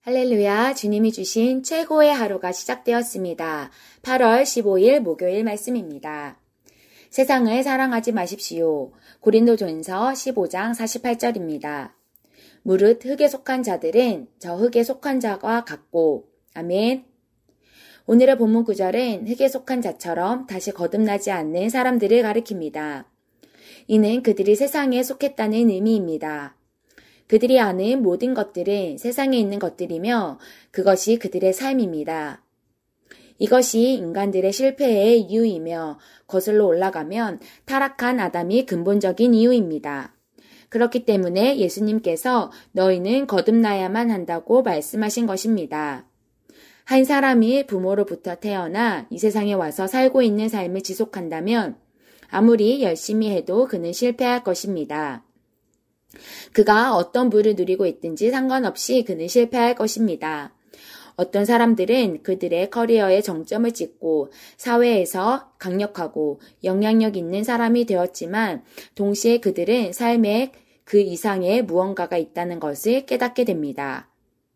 할렐루야, 주님이 주신 최고의 하루가 시작되었습니다. 8월 15일 목요일 말씀입니다. 세상을 사랑하지 마십시오. 고린도전서 15장 48절입니다. 무릇 흙에 속한 자들은 저 흙에 속한 자와 같고, 아멘. 오늘의 본문 구절은 흙에 속한 자처럼 다시 거듭나지 않는 사람들을 가리킵니다. 이는 그들이 세상에 속했다는 의미입니다. 그들이 아는 모든 것들은 세상에 있는 것들이며 그것이 그들의 삶입니다. 이것이 인간들의 실패의 이유이며 거슬러 올라가면 타락한 아담이 근본적인 이유입니다. 그렇기 때문에 예수님께서 너희는 거듭나야만 한다고 말씀하신 것입니다. 한 사람이 부모로부터 태어나 이 세상에 와서 살고 있는 삶을 지속한다면 아무리 열심히 해도 그는 실패할 것입니다. 그가 어떤 부를 누리고 있든지 상관없이 그는 실패할 것입니다. 어떤 사람들은 그들의 커리어의 정점을 찍고 사회에서 강력하고 영향력 있는 사람이 되었지만 동시에 그들은 삶에 그 이상의 무언가가 있다는 것을 깨닫게 됩니다.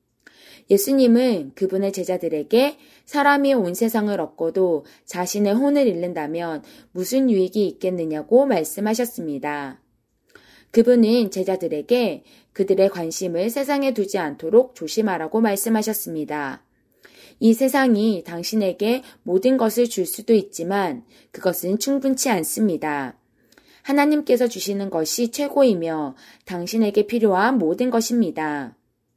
예수님은 그분의 제자들에게 사람이 온 세상을 얻고도 자신의 혼을 잃는다면 무슨 유익이 있겠느냐고 말씀하셨습니다. 그분은 제자들에게 그들의 관심을 세상에 두지 않도록 조심하라고 말씀하셨습니다. 이 세상이 당신에게 모든 것을 줄 수도 있지만 그것은 충분치 않습니다. 하나님께서 주시는 것이 최고이며 당신에게 필요한 모든 것입니다.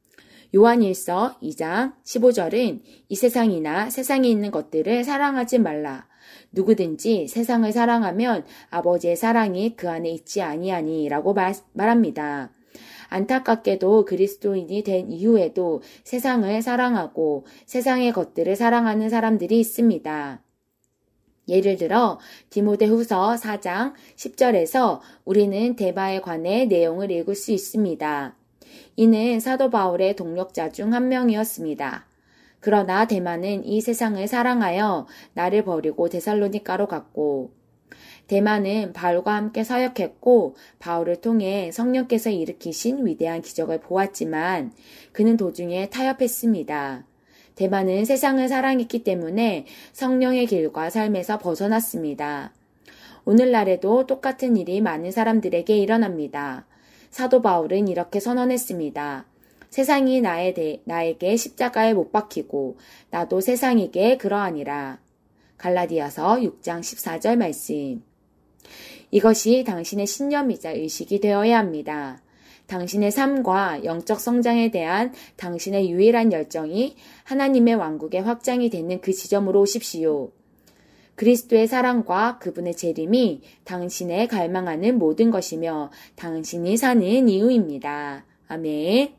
요한일서 2장 15절은 이 세상이나 세상에 있는 것들을 사랑하지 말라. 누구든지 세상을 사랑하면 아버지의 사랑이 그 안에 있지 아니하니 라고 말합니다. 안타깝게도 그리스도인이 된 이후에도 세상을 사랑하고 세상의 것들을 사랑하는 사람들이 있습니다. 예를 들어 디모데후서 4장 10절에서 우리는 데마에 관해 내용을 읽을 수 있습니다. 이는 사도 바울의 동력자 중 한 명이었습니다. 그러나 데마는 이 세상을 사랑하여 나를 버리고 데살로니가로 갔고, 데마는 바울과 함께 사역했고 바울을 통해 성령께서 일으키신 위대한 기적을 보았지만 그는 도중에 타협했습니다. 데마는 세상을 사랑했기 때문에 성령의 길과 삶에서 벗어났습니다. 오늘날에도 똑같은 일이 많은 사람들에게 일어납니다. 사도 바울은 이렇게 선언했습니다. 세상이 나에게 십자가에 못 박히고 나도 세상에게 그러하니라. 갈라디아서 6장 14절 말씀. 이것이 당신의 신념이자 의식이 되어야 합니다. 당신의 삶과 영적 성장에 대한 당신의 유일한 열정이 하나님의 왕국의 확장이 되는 그 지점으로 오십시오. 그리스도의 사랑과 그분의 재림이 당신의 갈망하는 모든 것이며 당신이 사는 이유입니다. 아멘.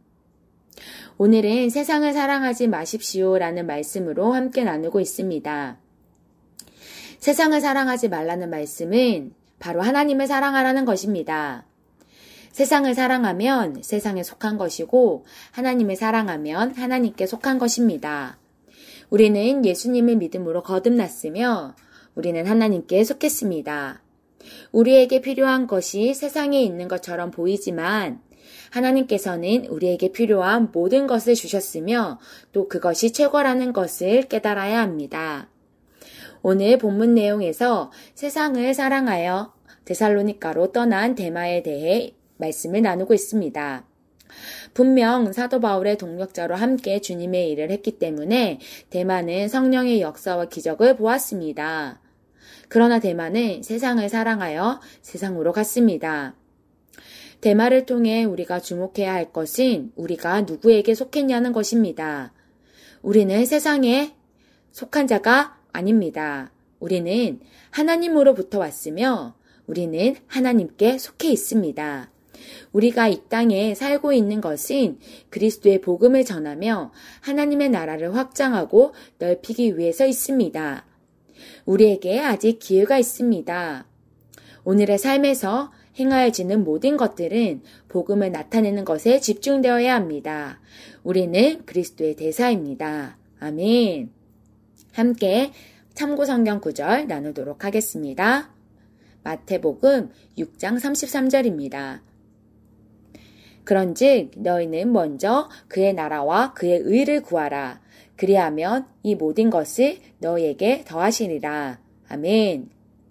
오늘은 세상을 사랑하지 마십시오 라는 말씀으로 함께 나누고 있습니다. 세상을 사랑하지 말라는 말씀은 바로 하나님을 사랑하라는 것입니다. 세상을 사랑하면 세상에 속한 것이고 하나님을 사랑하면 하나님께 속한 것입니다. 우리는 예수님을 믿음으로 거듭났으며 우리는 하나님께 속했습니다. 우리에게 필요한 것이 세상에 있는 것처럼 보이지만 하나님께서는 우리에게 필요한 모든 것을 주셨으며 또 그것이 최고라는 것을 깨달아야 합니다. 오늘 본문 내용에서 세상을 사랑하여 데살로니가로 떠난 데마에 대해 말씀을 나누고 있습니다. 분명 사도 바울의 동력자로 함께 주님의 일을 했기 때문에 데마는 성령의 역사와 기적을 보았습니다. 그러나 데마는 세상을 사랑하여 세상으로 갔습니다. 데마를 통해 우리가 주목해야 할 것은 우리가 누구에게 속했냐는 것입니다. 우리는 세상에 속한 자가 아닙니다. 우리는 하나님으로부터 왔으며 우리는 하나님께 속해 있습니다. 우리가 이 땅에 살고 있는 것은 그리스도의 복음을 전하며 하나님의 나라를 확장하고 넓히기 위해서 있습니다. 우리에게 아직 기회가 있습니다. 오늘의 삶에서 행하여지는 모든 것들은 복음을 나타내는 것에 집중되어야 합니다. 우리는 그리스도의 대사입니다. 아멘. 함께 참고 성경 구절 나누도록 하겠습니다. 마태복음 6장 33절입니다. 그런즉 너희는 먼저 그의 나라와 그의 의를 구하라. 그리하면 이 모든 것을 너희에게 더하시리라. 아멘.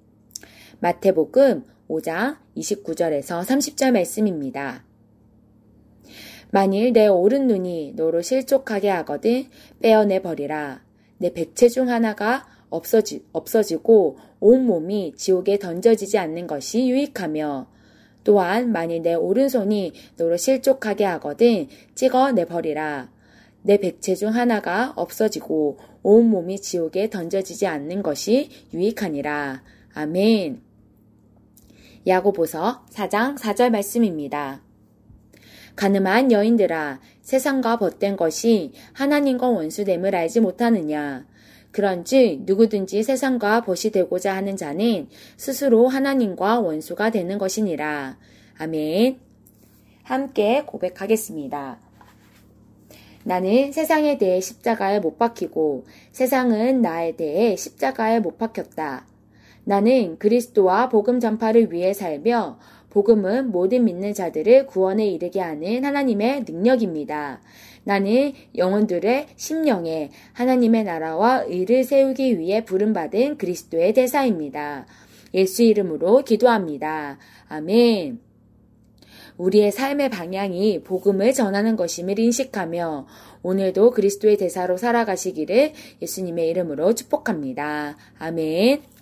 마태복음 5장 29절에서 30절 말씀입니다. 만일 내 오른 눈이 너로 실족하게 하거든 빼어내 버리라. 내 백체 중 하나가 없어지고 온 몸이 지옥에 던져지지 않는 것이 유익하며 또한 만일 내 오른손이 너로 실족하게 하거든 찍어내 버리라. 내 백체 중 하나가 없어지고 온 몸이 지옥에 던져지지 않는 것이 유익하니라. 아멘. 야고보서 4장 4절 말씀입니다. 가늠한 여인들아, 세상과 벗된 것이 하나님과 원수됨을 알지 못하느냐. 그런즉 누구든지 세상과 벗이 되고자 하는 자는 스스로 하나님과 원수가 되는 것이니라. 아멘. 함께 고백하겠습니다. 나는 세상에 대해 십자가에 못 박히고 세상은 나에 대해 십자가에 못 박혔다. 나는 그리스도와 복음 전파를 위해 살며 복음은 모든 믿는 자들을 구원에 이르게 하는 하나님의 능력입니다. 나는 영혼들의 심령에 하나님의 나라와 의를 세우기 위해 부름받은 그리스도의 대사입니다. 예수 이름으로 기도합니다. 아멘. 우리의 삶의 방향이 복음을 전하는 것임을 인식하며 오늘도 그리스도의 대사로 살아가시기를 예수님의 이름으로 축복합니다. 아멘.